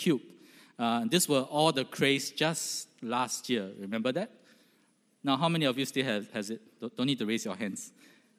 Cube. These were all the craze just last year. Remember that? Now, how many of you still has it? Don't need to raise your hands.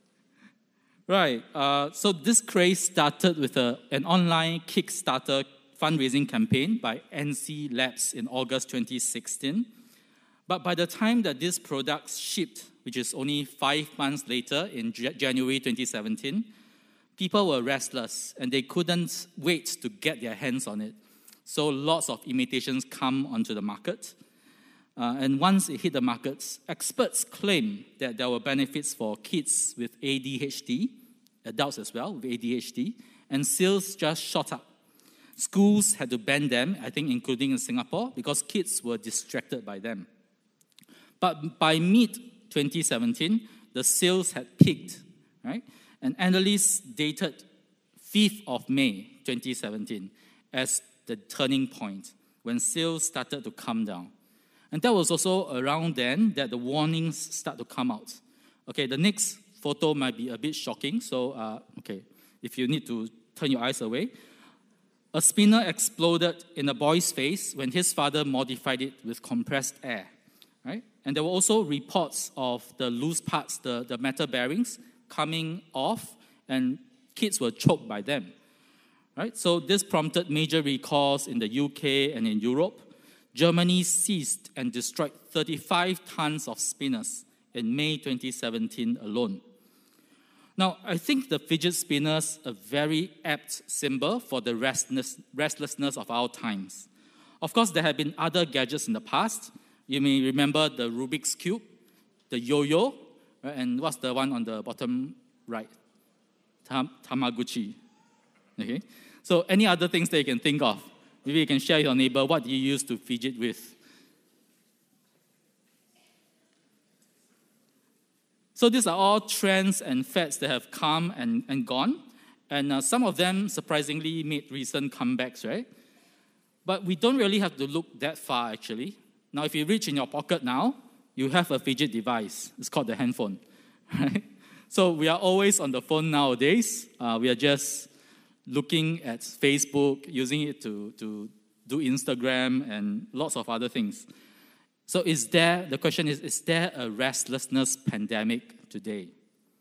Right. So this craze started with an online Kickstarter fundraising campaign by NC Labs in August 2016. But by the time that this product shipped, which is only 5 months later in January 2017, people were restless and they couldn't wait to get their hands on it. So lots of imitations come onto the market. And once it hit the markets, experts claim that there were benefits for kids with ADHD, adults as well with ADHD, and sales just shot up. Schools had to ban them, I think including in Singapore, because kids were distracted by them. But by mid-2017, the sales had peaked, right? And analysts dated 5th of May 2017 as the turning point when sales started to come down. And that was also around then that the warnings start to come out. Okay, the next photo might be a bit shocking, so if you need to turn your eyes away. A spinner exploded in a boy's face when his father modified it with compressed air, right? And there were also reports of the loose parts, the metal bearings, coming off, and kids were choked by them, right? So this prompted major recalls in the UK and in Europe. Germany seized and destroyed 35 tons of spinners in May 2017 alone. Now, I think the fidget spinners are a very apt symbol for the restlessness of our times. Of course, there have been other gadgets in the past. You may remember the Rubik's Cube, the yo-yo, right? And what's the one on the bottom right? Tamagotchi. Okay. So any other things that you can think of? Maybe you can share with your neighbor, what do you use to fidget with? So these are all trends and fads that have come and gone. And some of them, surprisingly, made recent comebacks, right? But we don't really have to look that far, actually. Now, if you reach in your pocket now, you have a fidget device. It's called the handphone, right? So we are always on the phone nowadays. We are just looking at Facebook, using it to do Instagram and lots of other things. So the question is there a restlessness pandemic today?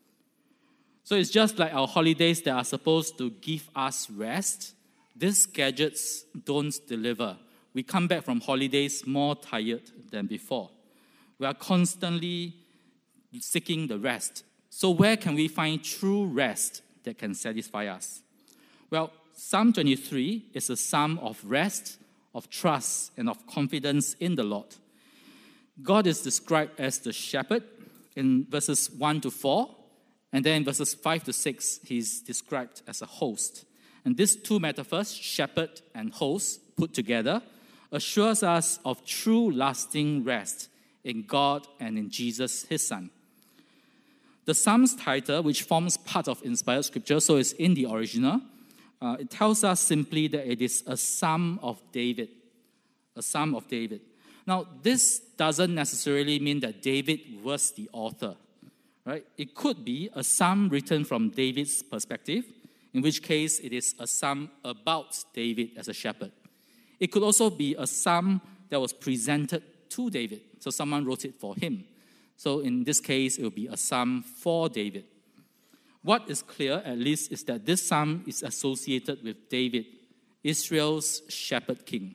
So it's just like our holidays that are supposed to give us rest. These gadgets don't deliver. We come back from holidays more tired than before. We are constantly seeking the rest. So where can we find true rest that can satisfy us? Well, Psalm 23 is a psalm of rest, of trust, and of confidence in the Lord. God is described as the shepherd in verses 1 to 4, and then in verses 5 to 6, he's described as a host. And these two metaphors, shepherd and host, put together, assures us of true lasting rest in God and in Jesus, his Son. The psalm's title, which forms part of inspired scripture, so it's in the original, it tells us simply that it is a psalm of David. A psalm of David. Now, this doesn't necessarily mean that David was the author, right? It could be a psalm written from David's perspective, in which case it is a psalm about David as a shepherd. It could also be a psalm that was presented to David, so someone wrote it for him. So in this case, it will be a psalm for David. What is clear, at least, is that this psalm is associated with David, Israel's shepherd king.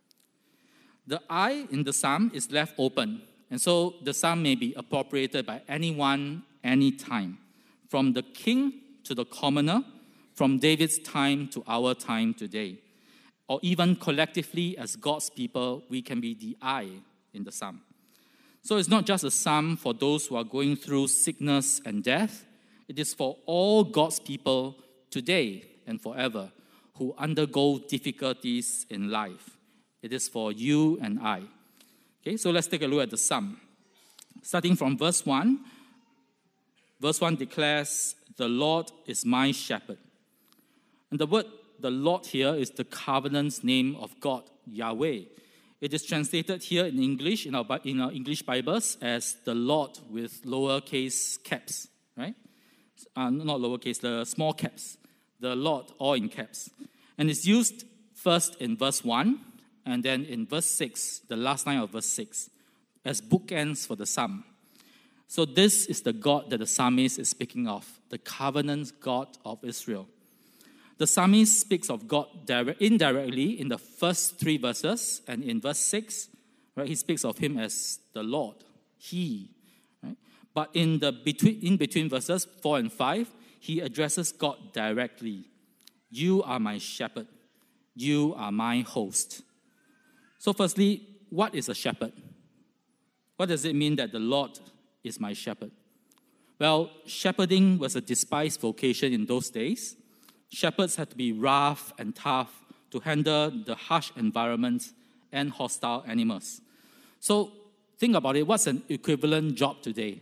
The I in the psalm is left open, and so the psalm may be appropriated by anyone, anytime, from the king to the commoner, from David's time to our time today, or even collectively as God's people, we can be the I in the psalm. So it's not just a psalm for those who are going through sickness and death. It is for all God's people today and forever who undergo difficulties in life. It is for you and I. Okay, so let's take a look at the psalm. Starting from verse 1. Verse 1 declares, "The Lord is my shepherd." And the word "the Lord" here is the covenant's name of God, Yahweh. It is translated here in English, in our English Bibles, as the Lord with lowercase caps, right? Not lowercase, the small caps. The Lord, all in caps. And it's used First in verse 1, and then in verse 6, the last line of verse 6, as bookends for the psalm. So this is the God that the psalmist is speaking of, the covenant God of Israel. The psalmist speaks of God indirectly in the first 3 verses, and in verse 6, right, he speaks of him as the Lord, he. Right? But in between verses 4 and 5, he addresses God directly. You are my shepherd. You are my host. So firstly, what is a shepherd? What does it mean that the Lord is my shepherd? Well, shepherding was a despised vocation in those days. Shepherds had to be rough and tough to handle the harsh environments and hostile animals. So think about it, what's an equivalent job today?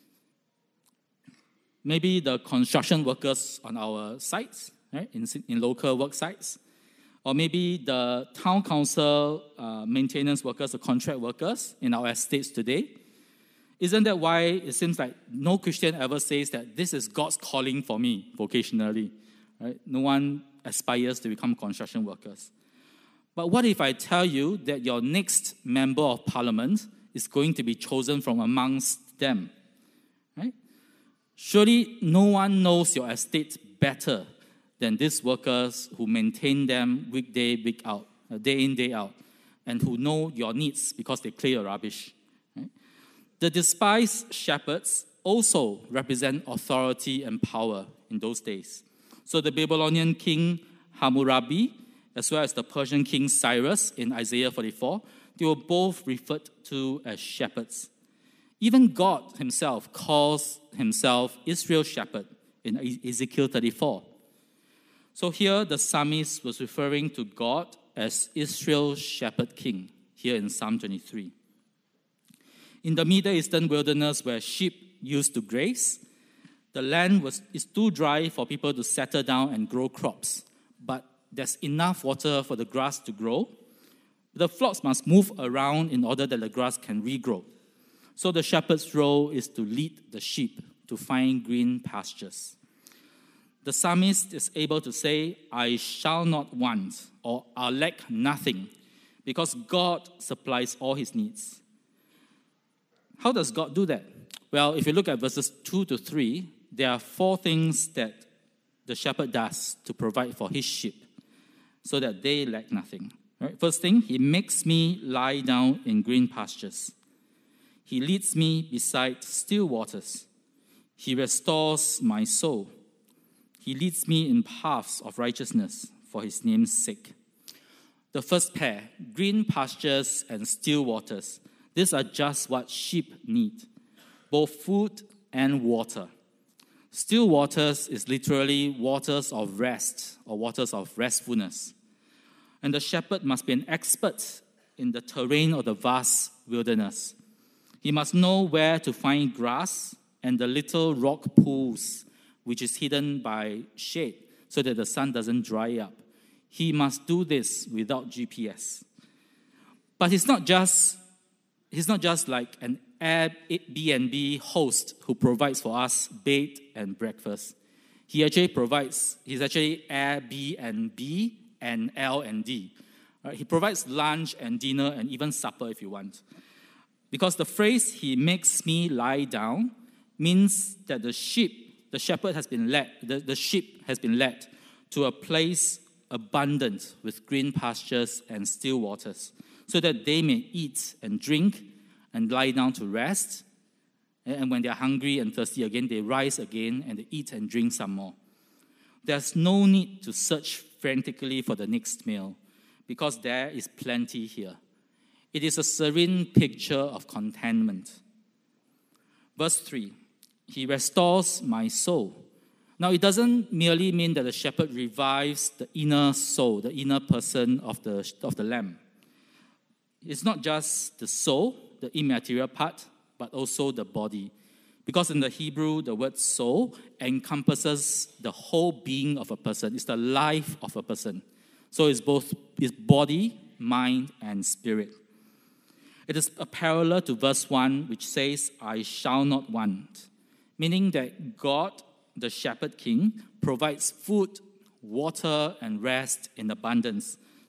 Maybe the construction workers on our sites, right, in local work sites. Or maybe the town council maintenance workers or contract workers in our estates today. Isn't that why it seems like no Christian ever says that this is God's calling for me vocationally? Right? No one aspires to become construction workers. But what if I tell you that your next member of parliament is going to be chosen from amongst them? Right? Surely no one knows your estate better than these workers who maintain them weekday, week out, day in, day out, and who know your needs because they clear your rubbish. Right? The despised shepherds also represent authority and power in those days. So the Babylonian king Hammurabi, as well as the Persian king Cyrus in Isaiah 44, they were both referred to as shepherds. Even God himself calls himself Israel's shepherd in Ezekiel 34. So here the psalmist was referring to God as Israel's shepherd king, here in Psalm 23. In the Middle Eastern wilderness where sheep used to graze, the land is too dry for people to settle down and grow crops, but there's enough water for the grass to grow. The flocks must move around in order that the grass can regrow. So the shepherd's role is to lead the sheep to find green pastures. The psalmist is able to say, I shall not want, or I lack nothing, because God supplies all his needs. How does God do that? Well, if you look at verses 2 to 3, there are 4 things that the shepherd does to provide for his sheep so that they lack nothing. Right? First thing, he makes me lie down in green pastures. He leads me beside still waters. He restores my soul. He leads me in paths of righteousness for his name's sake. The first pair, green pastures and still waters. These are just what sheep need, both food and water. Still waters is literally waters of rest or waters of restfulness. And the shepherd must be an expert in the terrain of the vast wilderness. He must know where to find grass and the little rock pools which is hidden by shade so that the sun doesn't dry up. He must do this without GPS. But he's not just like an Airbnb host who provides for us bed and breakfast. He's actually Airbnb and L&D. Right? He provides lunch and dinner and even supper if you want. Because the phrase, he makes me lie down, means that the shepherd has been led, the sheep has been led to a place abundant with green pastures and still waters, so that they may eat and drink and lie down to rest. And when they're hungry and thirsty again, they rise again and they eat and drink some more. There's no need to search frantically for the next meal, because there is plenty here. It is a serene picture of contentment. Verse 3, he restores my soul. Now, it doesn't merely mean that the shepherd revives the inner soul, the inner person of the lamb. It's not just the soul, the immaterial part, but also the body. Because in the Hebrew, the word soul encompasses the whole being of a person. It's the life of a person. So it's body, mind, and spirit. It is a parallel to verse 1, which says, I shall not want. Meaning that God, the shepherd king, provides food, water, and rest in abundance,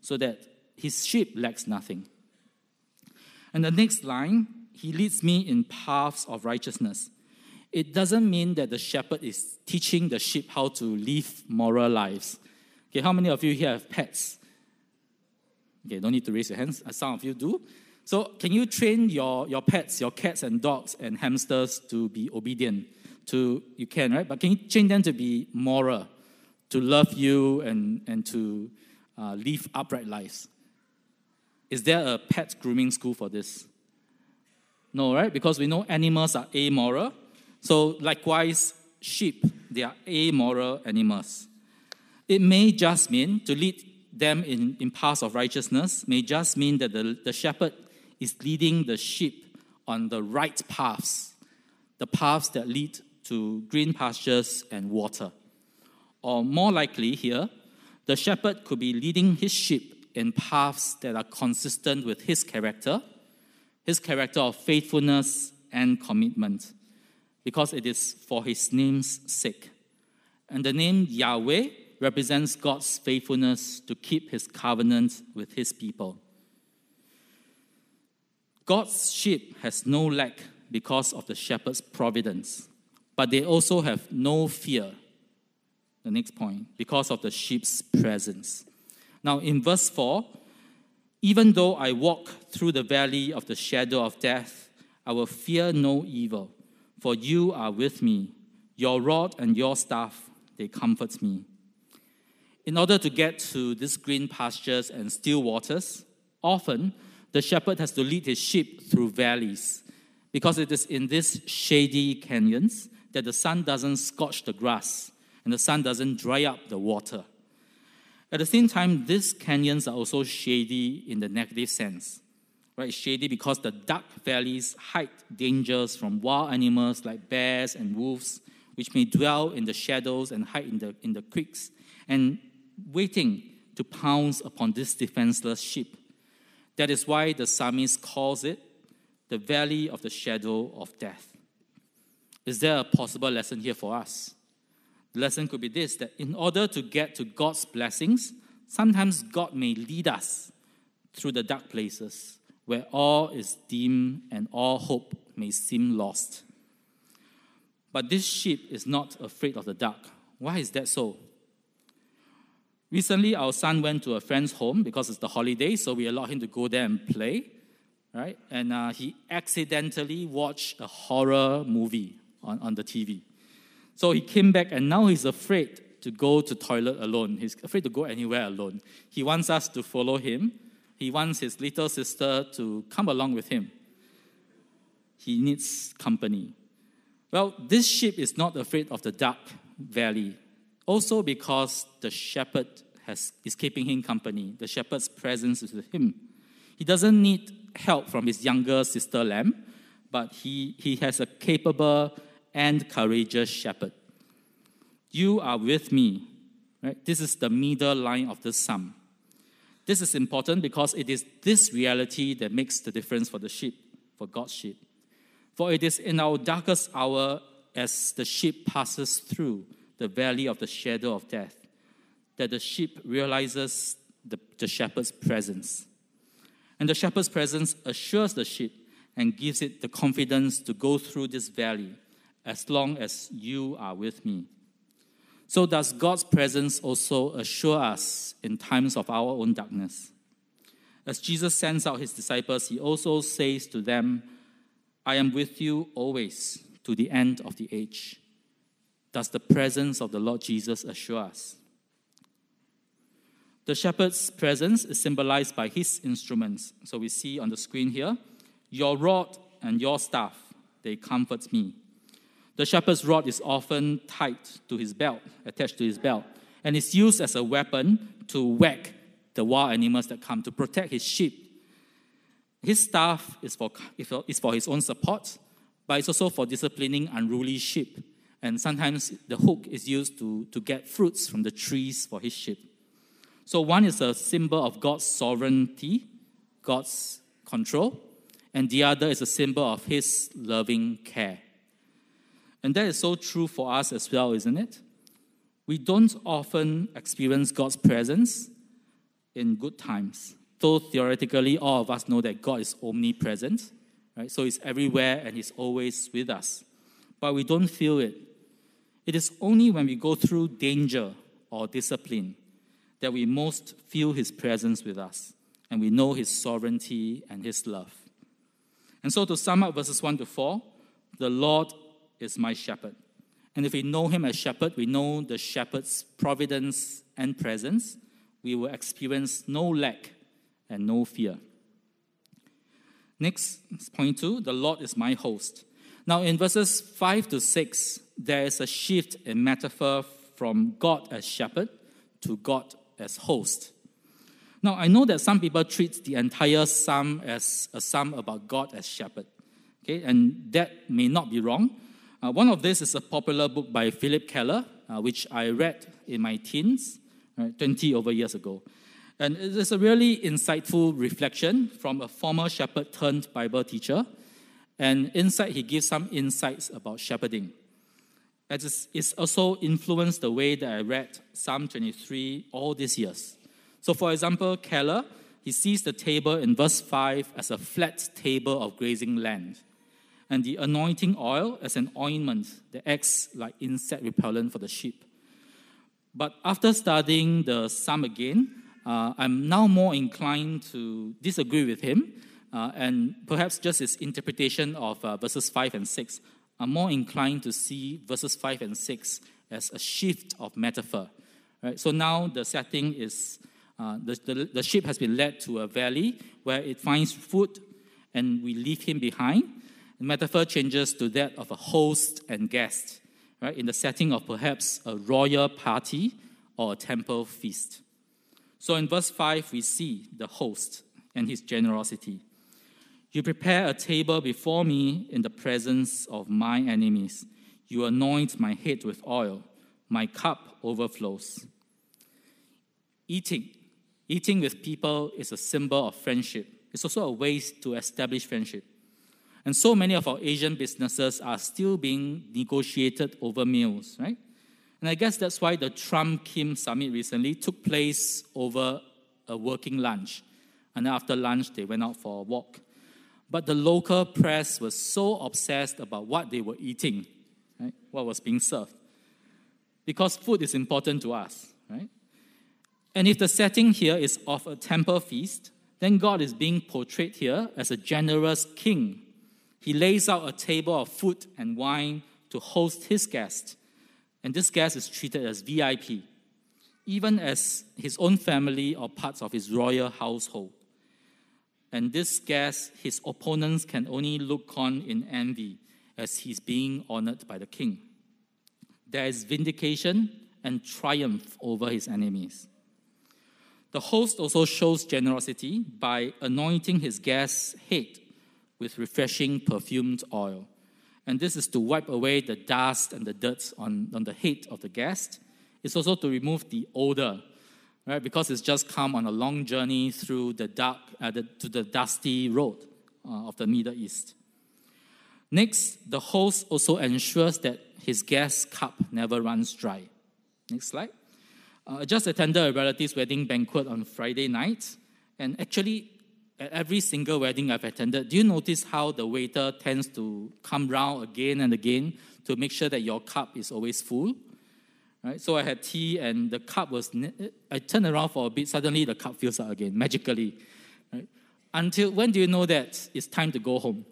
so that his sheep lacks nothing. And the next line, he leads me in paths of righteousness. It doesn't mean that the shepherd is teaching the sheep how to live moral lives. Okay, how many of you here have pets? Okay, don't need to raise your hands. Some of you do. So can you train your pets, your cats and dogs and hamsters to be obedient? You can, right? But can you train them to be moral, to love you and to live upright lives? Is there a pet grooming school for this? No, right? Because we know animals are amoral. So likewise, sheep, they are amoral animals. It may just mean to lead them in paths of righteousness, may just mean that the shepherd is leading the sheep on the right paths, the paths that lead to green pastures and water. Or more likely here, the shepherd could be leading his sheep in paths that are consistent with his character of faithfulness and commitment, because it is for his name's sake. And the name Yahweh represents God's faithfulness to keep his covenant with his people. God's sheep has no lack because of the shepherd's providence, but they also have no fear, the next point, because of the sheep's presence. Now in verse 4, even though I walk through the valley of the shadow of death, I will fear no evil, for you are with me. Your rod and your staff, they comfort me. In order to get to these green pastures and still waters, often the shepherd has to lead his sheep through valleys, because it is in these shady canyons that the sun doesn't scorch the grass and the sun doesn't dry up the water. At the same time, these canyons are also shady in the negative sense. Right? Shady because the dark valleys hide dangers from wild animals like bears and wolves, which may dwell in the shadows and hide in the creeks, and waiting to pounce upon this defenseless sheep. That is why the psalmist calls it the valley of the shadow of death. Is there a possible lesson here for us? The lesson could be this, that in order to get to God's blessings, sometimes God may lead us through the dark places where all is dim and all hope may seem lost. But this sheep is not afraid of the dark. Why is that so? Recently, our son went to a friend's home because it's the holiday, so we allowed him to go there and play, right? And he accidentally watched a horror movie on the TV. So he came back, and now he's afraid to go to toilet alone. He's afraid to go anywhere alone. He wants us to follow him. He wants his little sister to come along with him. He needs company. Well, this sheep is not afraid of the dark valley. Also because the shepherd is keeping him company. The shepherd's presence is with him. He doesn't need help from his younger sister lamb, but he has a capable and courageous shepherd. You are with me. Right? This is the middle line of the psalm. This is important because it is this reality that makes the difference for the sheep, for God's sheep. For it is in our darkest hour as the sheep passes through the valley of the shadow of death that the sheep realizes the shepherd's presence. And the shepherd's presence assures the sheep and gives it the confidence to go through this valley as long as you are with me. So does God's presence also assure us in times of our own darkness? As Jesus sends out his disciples, he also says to them, I am with you always to the end of the age. Does the presence of the Lord Jesus assure us? The shepherd's presence is symbolized by his instruments. So we see on the screen here, your rod and your staff, they comfort me. The shepherd's rod is often tied to his belt, attached to his belt, and is used as a weapon to whack the wild animals that come to protect his sheep. His staff is for his own support, but it's also for disciplining unruly sheep. And sometimes the hook is used to get fruits from the trees for his sheep. So one is a symbol of God's sovereignty, God's control, and the other is a symbol of his loving care. And that is so true for us as well, isn't it? We don't often experience God's presence, in good times. Though theoretically, all of us know that God is omnipresent, right? So he's everywhere and he's always with us. But we don't feel it. It is only when we go through danger or discipline that we most feel his presence with us, and we know his sovereignty and his love. And so to sum up verses 1 to 4, the Lord is my shepherd. And if we know him as shepherd, we know the shepherd's providence and presence. We will experience no lack and no fear. Next, point 2, the Lord is my host. Now in verses 5 to 6, there is a shift in metaphor from God as shepherd to God as host. Now I know that some people treat the entire psalm as a psalm about God as shepherd. Okay, and that may not be wrong. One of this is a popular book by Philip Keller, which I read in my teens, 20 over years ago. And it is a really insightful reflection from a former shepherd turned Bible teacher. And inside, he gives some insights about shepherding. It's also influenced the way that I read Psalm 23 all these years. So for example, Keller, he sees the table in verse 5 as a flat table of grazing land, and the anointing oil as an ointment that acts like insect repellent for the sheep. But after studying the psalm again, I'm now more inclined to disagree with him, and perhaps just his interpretation of verses 5 and 6. I'm more inclined to see verses 5 and 6 as a shift of metaphor. Right? So now the setting is the sheep has been led to a valley where it finds food, and we leave him behind. The metaphor changes to that of a host and guest, right? In the setting of perhaps a royal party or a temple feast. So in verse 5, we see the host and his generosity. You prepare a table before me in the presence of my enemies. You anoint my head with oil. My cup overflows. Eating with people is a symbol of friendship. It's also a way to establish friendship. And so many of our Asian businesses are still being negotiated over meals, right? And I guess that's why the Trump-Kim summit recently took place over a working lunch. And after lunch, they went out for a walk. But the local press was so obsessed about what they were eating, right? What was being served. Because food is important to us, right? And if the setting here is of a temple feast, then God is being portrayed here as a generous king. He lays out a table of food and wine to host his guest. And this guest is treated as VIP, even as his own family or parts of his royal household. And this guest, his opponents can only look on in envy as he's being honored by the king. There is vindication and triumph over his enemies. The host also shows generosity by anointing his guest's head with refreshing perfumed oil. And this is to wipe away the dust and the dirt on the head of the guest. It's also to remove the odor, right? Because it's just come on a long journey through the dusty road of the Middle East. Next, the host also ensures that his guest's cup never runs dry. Next slide. I just attended a relative's wedding banquet on Friday night, and actually, at every single wedding I've attended, do you notice how the waiter tends to come round again and again to make sure that your cup is always full? Right? So I had tea, and the cup was... I turned around for a bit, suddenly the cup fills up again, magically. Right? Until when do you know that it's time to go home?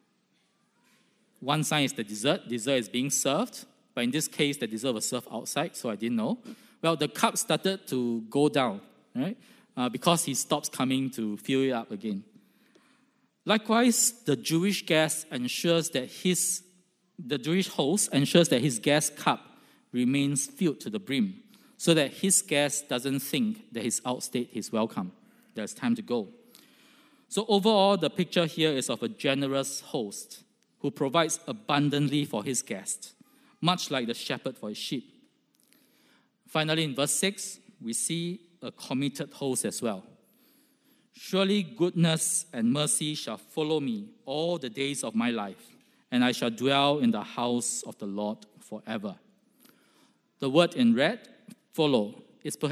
One sign is the dessert. Dessert is being served, but in this case, the dessert was served outside, so I didn't know. Well, the cup started to go down, right? Because he stops coming to fill it up again. Likewise, the Jewish guest ensures that the Jewish host ensures that his guest's cup remains filled to the brim, so that his guest doesn't think that he's outstayed his welcome. There's time to go. So overall, the picture here is of a generous host who provides abundantly for his guest, much like the shepherd for his sheep. Finally, in verse 6, we see a committed host as well. Surely goodness and mercy shall follow me all the days of my life, and I shall dwell in the house of the Lord forever. The word in red, follow, is perhaps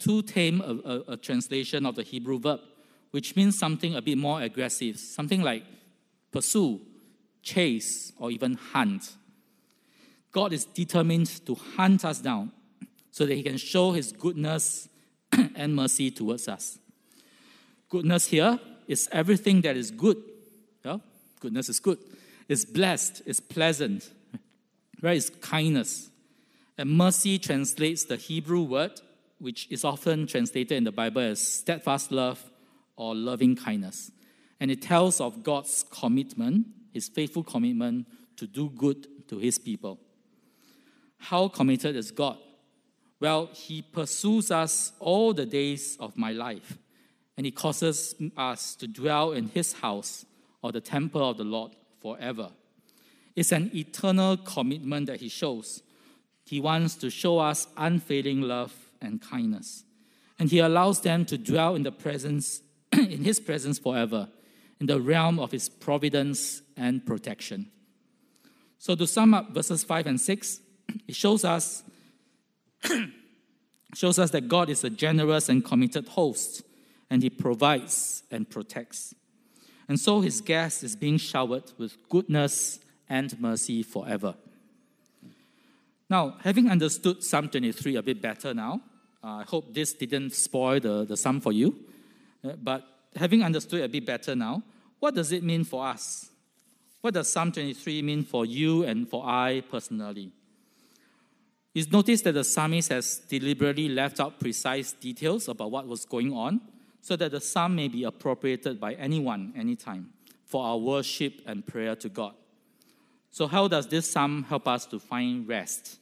too tame a translation of the Hebrew verb, which means something a bit more aggressive, something like pursue, chase, or even hunt. God is determined to hunt us down so that he can show his goodness and mercy towards us. Goodness here is everything that is good. Yeah? Goodness is good. It's blessed. It's pleasant. Right? It's kindness. And mercy translates the Hebrew word, which is often translated in the Bible as steadfast love or loving kindness. And it tells of God's commitment, his faithful commitment to do good to his people. How committed is God? Well, he pursues us all the days of my life, and he causes us to dwell in his house or the temple of the Lord forever. It's an eternal commitment that he shows. He wants to show us unfailing love and kindness. And he allows them to dwell in the presence, in his presence forever, in the realm of his providence and protection. So to sum up verses 5 and 6, it shows us that God is a generous and committed host, and he provides and protects. And so his guest is being showered with goodness and mercy forever. Now, having understood Psalm 23 a bit better now, I hope this didn't spoil the psalm for you, but having understood it a bit better now, what does it mean for us? What does Psalm 23 mean for you and for I personally? You'll notice that the psalmist has deliberately left out precise details about what was going on so that the psalm may be appropriated by anyone, anytime, for our worship and prayer to God. So how does this psalm help us to find rest?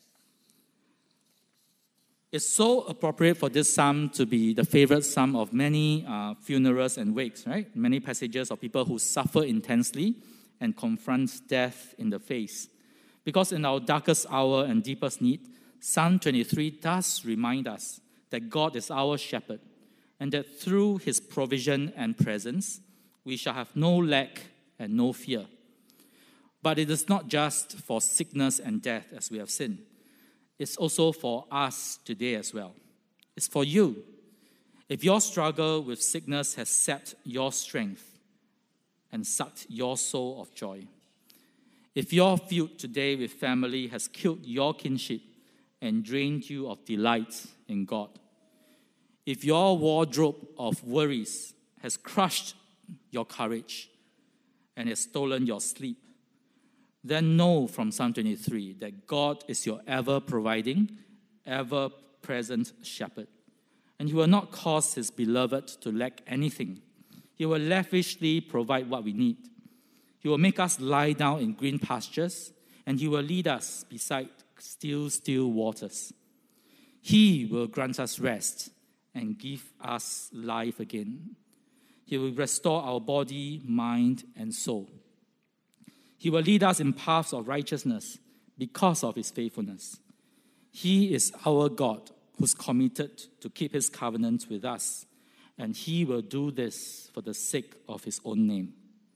It's so appropriate for this psalm to be the favorite psalm of many funerals and wakes, right? Many passages of people who suffer intensely and confront death in the face. Because in our darkest hour and deepest need, Psalm 23 does remind us that God is our shepherd and that through his provision and presence, we shall have no lack and no fear. But it is not just for sickness and death as we have seen. It's also for us today as well. It's for you. If your struggle with sickness has sapped your strength and sucked your soul of joy, if your feud today with family has killed your kinship and drained you of delight in God, if your wardrobe of worries has crushed your courage and has stolen your sleep, then know from Psalm 23 that God is your ever-providing, ever-present shepherd. And he will not cause his beloved to lack anything. He will lavishly provide what we need. He will make us lie down in green pastures, and he will lead us beside still waters. He will grant us rest and give us life again. He will restore our body, mind, and soul. He will lead us in paths of righteousness because of his faithfulness. He is our God who's committed to keep his covenant with us, and he will do this for the sake of his own name.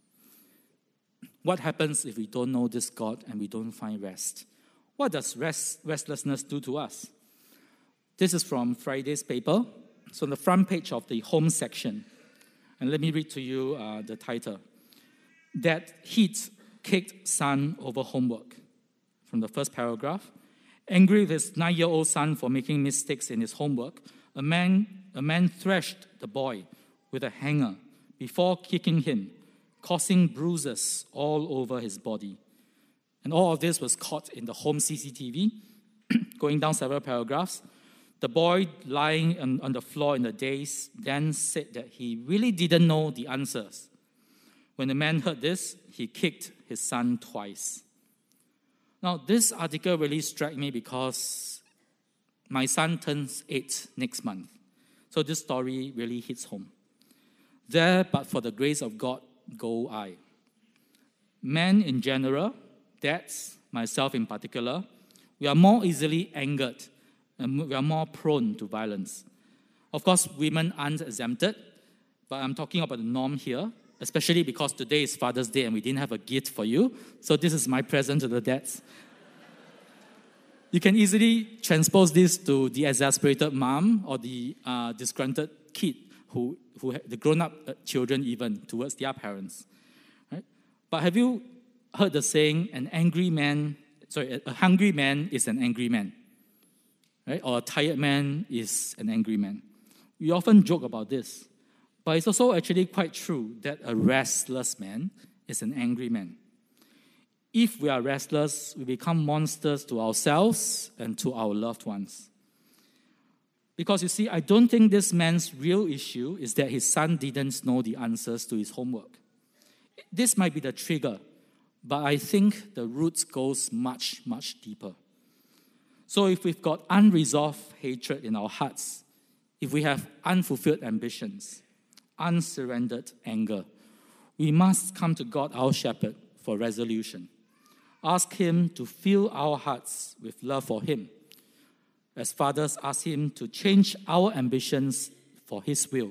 What happens if we don't know this God and we don't find rest? What does restlessness do to us? This is from Friday's paper. So on the front page of the home section, and let me read to you the title. That heat kicked son over homework. From the first paragraph. Angry with his 9-year-old son for making mistakes in his homework, a man thrashed the boy with a hanger before kicking him, causing bruises all over his body. And all of this was caught in the home CCTV. Going down several paragraphs, the boy lying on the floor in the daze then said that he really didn't know the answers. When the man heard this, he kicked his son twice. Now, this article really struck me because my son turns 8 next month. So this story really hits home. There, but for the grace of God, go I. Men in general, dads, myself in particular, we are more easily angered and we are more prone to violence. Of course, women aren't exempted, but I'm talking about the norm here, especially because today is Father's Day and we didn't have a gift for you. So this is my present to the dads. You can easily transpose this to the exasperated mom or the disgruntled kid who the grown-up children even towards their parents. Right? But have you heard the saying, a hungry man is an angry man? Right? Or a tired man is an angry man. We often joke about this, but it's also actually quite true that a restless man is an angry man. If we are restless, we become monsters to ourselves and to our loved ones. Because you see, I don't think this man's real issue is that his son didn't know the answers to his homework. This might be the trigger, but I think the roots goes much, much deeper. So if we've got unresolved hatred in our hearts, if we have unfulfilled ambitions, unsurrendered anger, we must come to God, our shepherd, for resolution. Ask him to fill our hearts with love for him. As fathers, ask him to change our ambitions for his will.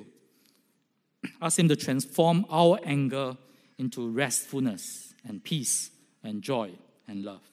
Ask him to transform our anger into restfulness and peace and joy and love.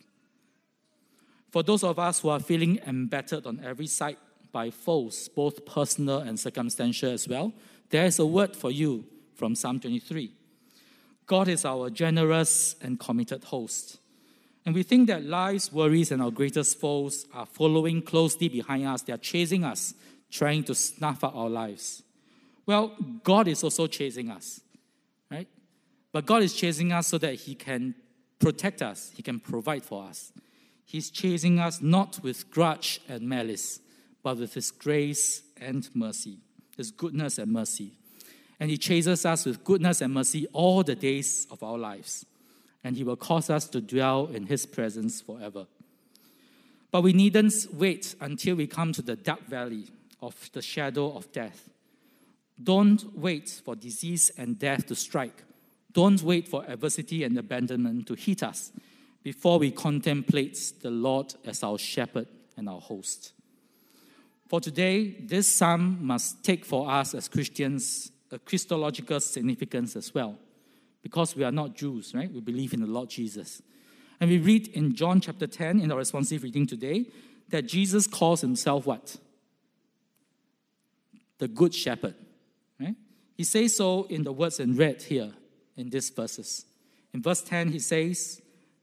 For those of us who are feeling embittered on every side by foes, both personal and circumstantial as well, there is a word for you from Psalm 23. God is our generous and committed host. And we think that life's worries and our greatest foes are following closely behind us. They are chasing us, trying to snuff out our lives. Well, God is also chasing us, right? But God is chasing us so that he can protect us. He can provide for us. He's chasing us not with grudge and malice, but with his grace and mercy, his goodness and mercy. And he chases us with goodness and mercy all the days of our lives. And he will cause us to dwell in his presence forever. But we needn't wait until we come to the dark valley of the shadow of death. Don't wait for disease and death to strike. Don't wait for adversity and abandonment to hit us before we contemplate the Lord as our shepherd and our host. For today, this psalm must take for us as Christians a Christological significance as well. Because we are not Jews, right? We believe in the Lord Jesus. And we read in John chapter 10, in our responsive reading today, that Jesus calls himself what? The Good Shepherd, right? He says so in the words in red here, in these verses. In verse 10, he says,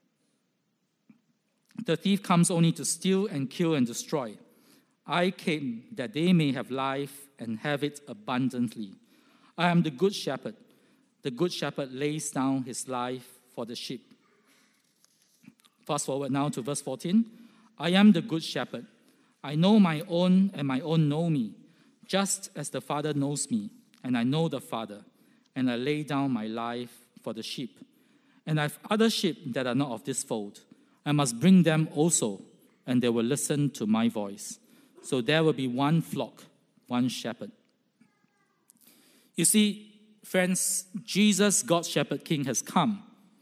"The thief comes only to steal and kill and destroy. I came that they may have life and have it abundantly. I am the Good Shepherd. The Good Shepherd lays down his life for the sheep." Fast forward now to verse 14. "I am the Good Shepherd. I know my own, and my own know me, just as the Father knows me, and I know the Father, and I lay down my life for the sheep. And I have other sheep that are not of this fold. I must bring them also, and they will listen to my voice. So there will be one flock, one shepherd." You see, friends, Jesus, God's shepherd king, has come.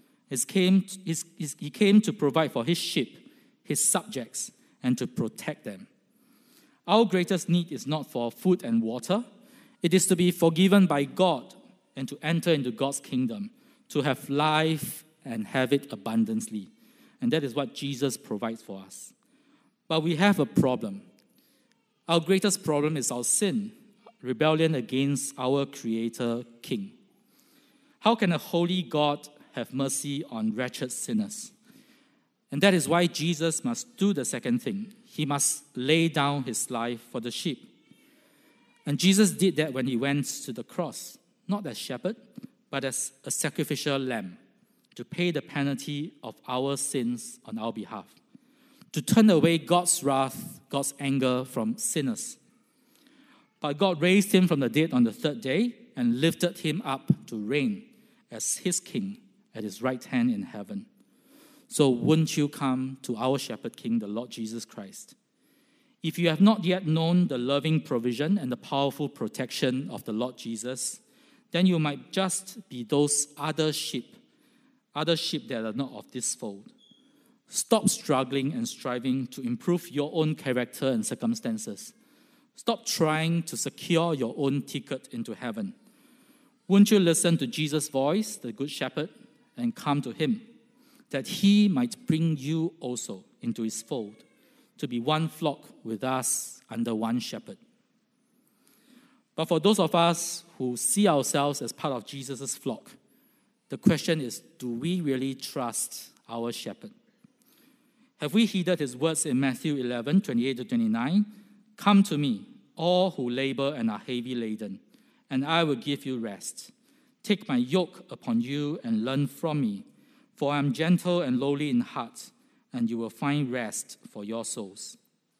He came to provide for his sheep, his subjects, and to protect them. Our greatest need is not for food and water. It is to be forgiven by God and to enter into God's kingdom, to have life and have it abundantly. And that is what Jesus provides for us. But we have a problem. Our greatest problem is our sin, rebellion against our Creator King. How can a holy God have mercy on wretched sinners? And that is why Jesus must do the second thing. He must lay down his life for the sheep. And Jesus did that when he went to the cross, not as shepherd, but as a sacrificial lamb, to pay the penalty of our sins on our behalf, to turn away God's wrath, God's anger from sinners. But God raised him from the dead on the third day and lifted him up to reign as his king at his right hand in heaven. So won't you come to our shepherd king, the Lord Jesus Christ? If you have not yet known the loving provision and the powerful protection of the Lord Jesus, then you might just be those other sheep that are not of this fold. Stop struggling and striving to improve your own character and circumstances. Stop trying to secure your own ticket into heaven. Won't you listen to Jesus' voice, the Good Shepherd, and come to him, that he might bring you also into his fold, to be one flock with us under one shepherd. But for those of us who see ourselves as part of Jesus' flock, the question is, do we really trust our shepherd? Have we heeded his words in Matthew 11, 28 to 29? Come to me, all who labor and are heavy laden, and I will give you rest. Take my yoke upon you and learn from me, for I am gentle and lowly in heart, and you will find rest for your souls.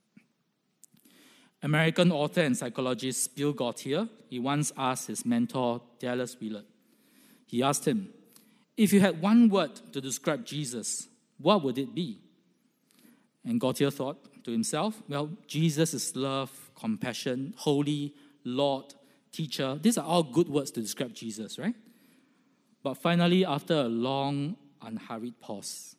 American author and psychologist Bill Gautier, he once asked his mentor, Dallas Willard. He asked him, if you had one word to describe Jesus, what would it be? And Gautier thought to himself, well, Jesus is love, compassion, holy, Lord, teacher. These are all good words to describe Jesus, right? But finally, after a long, unhurried pause,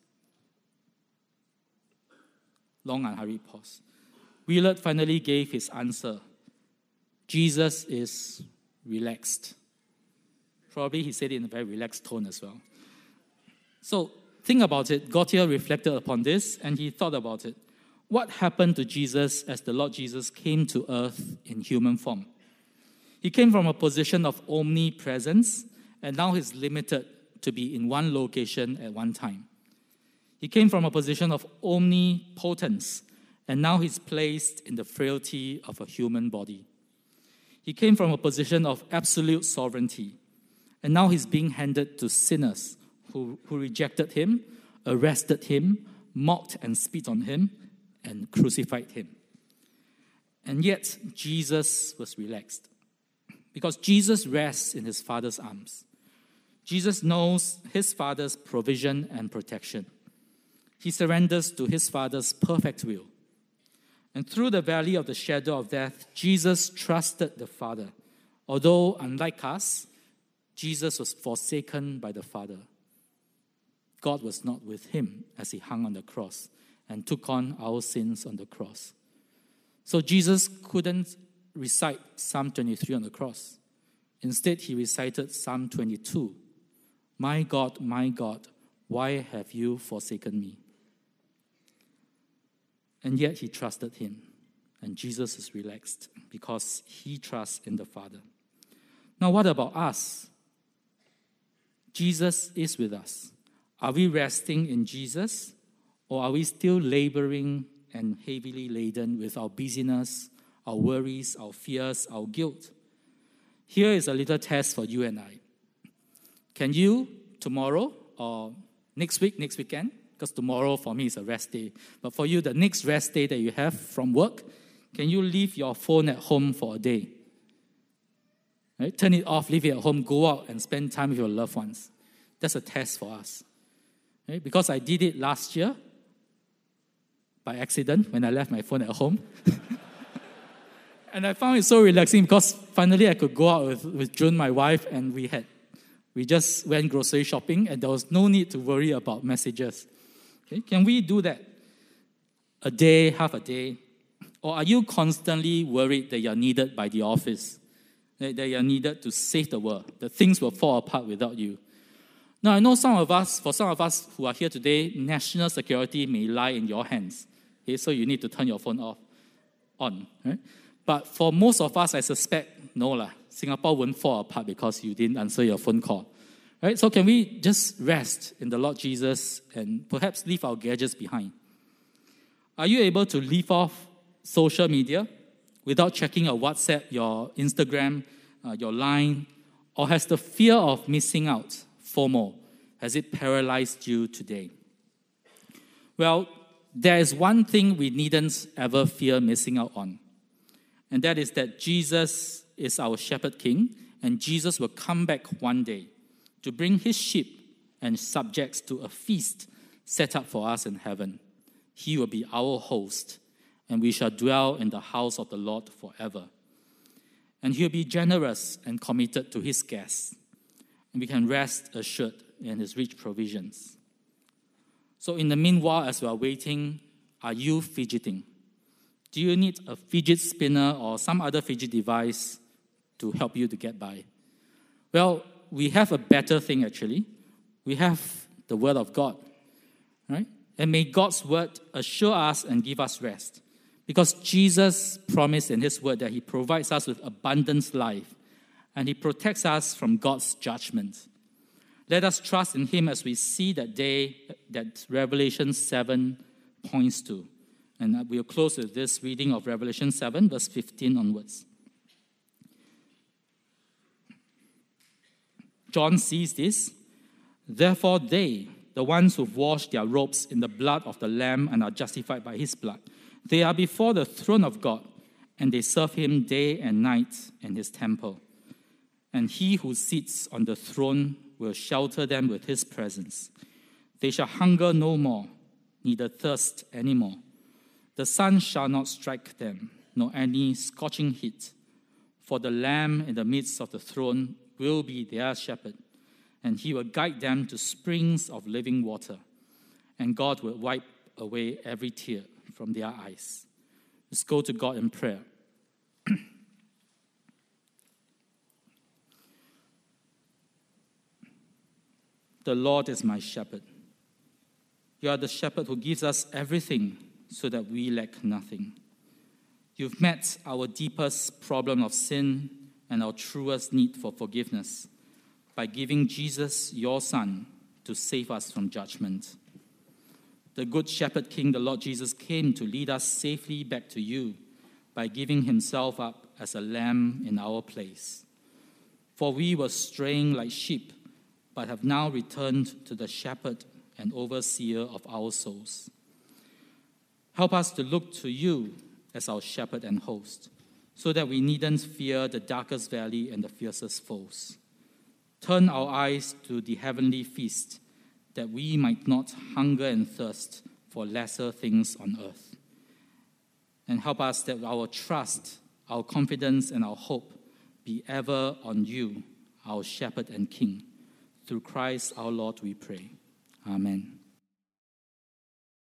Willard finally gave his answer. Jesus is relaxed. Probably he said it in a very relaxed tone as well. So think about it. Gautier reflected upon this and he thought about it. What happened to Jesus as the Lord Jesus came to earth in human form? He came from a position of omnipresence and now he's limited to be in one location at one time. He came from a position of omnipotence and now he's placed in the frailty of a human body. He came from a position of absolute sovereignty and now he's being handed to sinners who rejected him, arrested him, mocked and spit on him, and crucified him. And yet, Jesus was relaxed because Jesus rests in his Father's arms. Jesus knows his Father's provision and protection. He surrenders to his Father's perfect will. And through the valley of the shadow of death, Jesus trusted the Father. Although, unlike us, Jesus was forsaken by the Father. God was not with him as he hung on the cross and took on our sins on the cross. So Jesus couldn't recite Psalm 23 on the cross. Instead, he recited Psalm 22. My God, why have you forsaken me? And yet he trusted him. And Jesus is relaxed because he trusts in the Father. Now, what about us? Jesus is with us. Are we resting in Jesus? Or are we still laboring and heavily laden with our busyness, our worries, our fears, our guilt? Here is a little test for you and I. Can you, tomorrow or next weekend, because tomorrow for me is a rest day, but for you, the next rest day that you have from work, can you leave your phone at home for a day? Right? Turn it off, leave it at home, go out and spend time with your loved ones. That's a test for us. Right? Because I did it last year by accident when I left my phone at home. And I found it so relaxing because finally I could go out with June, my wife, and we just went grocery shopping and there was no need to worry about messages. Okay? Can we do that? A day, half a day? Or are you constantly worried that you're needed by the office? That you're needed to save the world? That things will fall apart without you? Now, I know for some of us who are here today, national security may lie in your hands. Okay? So you need to turn your phone on. Right? But for most of us, I suspect, no, Singapore won't fall apart because you didn't answer your phone call. Right? So can we just rest in the Lord Jesus and perhaps leave our gadgets behind? Are you able to leave off social media without checking your WhatsApp, your Instagram, your Line? Or has the fear of missing out, FOMO, has it paralyzed you today? Well, there is one thing we needn't ever fear missing out on. And that is that Jesus is our shepherd king, and Jesus will come back one day to bring his sheep and subjects to a feast set up for us in heaven. He will be our host, and we shall dwell in the house of the Lord forever. And he'll be generous and committed to his guests, and we can rest assured in his rich provisions. So in the meanwhile, as we are waiting, are you fidgeting? Do you need a fidget spinner or some other fidget device to help you to get by? Well, we have a better thing actually. We have the Word of God, right? And may God's word assure us and give us rest. Because Jesus promised in his word that he provides us with abundant life and he protects us from God's judgment. Let us trust in him as we see that day that Revelation 7 points to. And we'll close with this reading of Revelation 7, verse 15 onwards. John sees this. Therefore they, the ones who've washed their robes in the blood of the Lamb and are justified by his blood, they are before the throne of God, and they serve him day and night in his temple. And he who sits on the throne will shelter them with his presence. They shall hunger no more, neither thirst any more. The sun shall not strike them, nor any scorching heat. For the Lamb in the midst of the throne will be their shepherd, and he will guide them to springs of living water. And God will wipe away every tear from their eyes. Let's go to God in prayer. The Lord is my shepherd. You are the shepherd who gives us everything so that we lack nothing. You've met our deepest problem of sin and our truest need for forgiveness by giving Jesus, your Son, to save us from judgment. The Good Shepherd King, the Lord Jesus, came to lead us safely back to you by giving himself up as a lamb in our place. For we were straying like sheep, but have now returned to the shepherd and overseer of our souls. Help us to look to you as our shepherd and host, so that we needn't fear the darkest valley and the fiercest foes. Turn our eyes to the heavenly feast, that we might not hunger and thirst for lesser things on earth. And help us that our trust, our confidence, and our hope be ever on you, our shepherd and king. Through Christ our Lord we pray. Amen.